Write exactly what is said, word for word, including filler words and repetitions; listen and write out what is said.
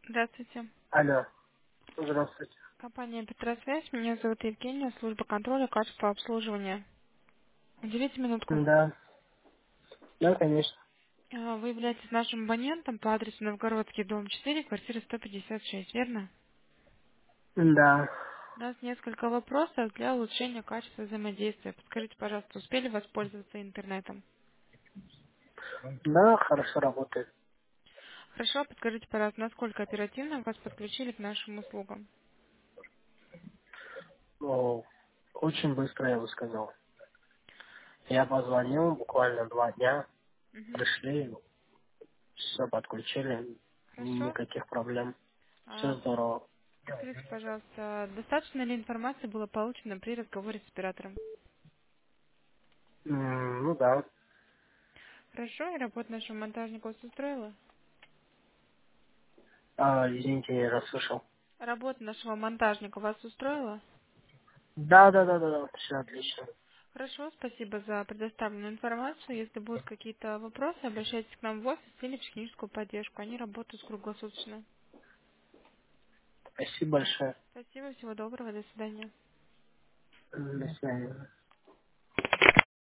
Здравствуйте. Алло, здравствуйте. Компания Петросвязь. Меня зовут Евгения, служба контроля качества обслуживания. Уделите минутку. Да, да, конечно. А, Вы являетесь нашим абонентом по адресу Новгородский, дом четыре, квартира сто пятьдесят шесть, верно? Да, У нас несколько вопросов для улучшения качества взаимодействия. Подскажите, пожалуйста, успели воспользоваться интернетом? да, хорошо работает. Хорошо, подскажите, пожалуйста, насколько оперативно вас подключили к нашим услугам? Ну, очень быстро, я бы сказал. Я позвонил, буквально два дня, Мгм. пришли, все подключили, Хорошо. никаких проблем. Все А, здорово. Подскажите, пожалуйста, достаточно ли информации было получено при разговоре с оператором? М, Ну да. Хорошо, и работа нашего монтажника вас устроила? А, извините, не расслышал. Работа нашего монтажника вас устроила? Да, да, да, да, да, все отлично. Хорошо, спасибо за предоставленную информацию. Если будут какие-то вопросы, обращайтесь к нам в офис или в техническую поддержку. Они работают круглосуточно. Спасибо большое. Спасибо, всего доброго, до свидания. До свидания.